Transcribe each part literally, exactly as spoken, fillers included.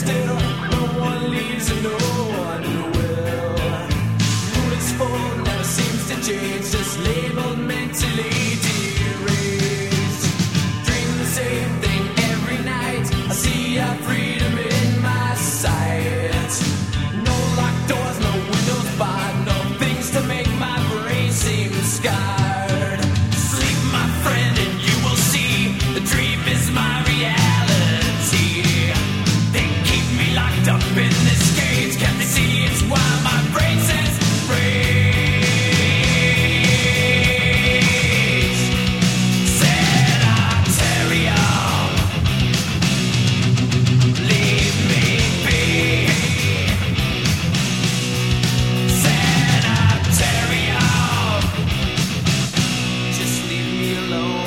still, no one leaves and no one will. Moon is full, never seems to change, just labeled mentally deranged. Dream the same thing every night, I see our freedom in my sight. No locked doors, no windows barred, no things to make my brain seem scarred. Sleep, my friend, and you will see the dream is my reality. They keep me locked up in this cage, can't they see it's why my brain says rage. Sanitarium, leave me be. Sanitarium, just leave me alone.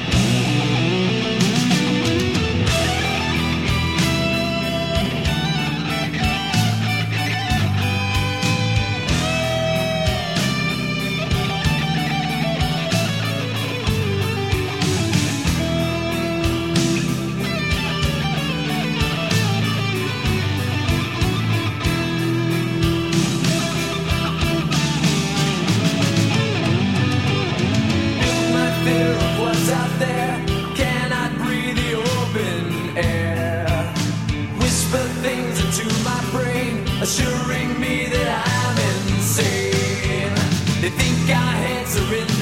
My fear of what's out there, cannot breathe the open air. Whisper things into my brain, assuring me that I'm insane. They think our heads are in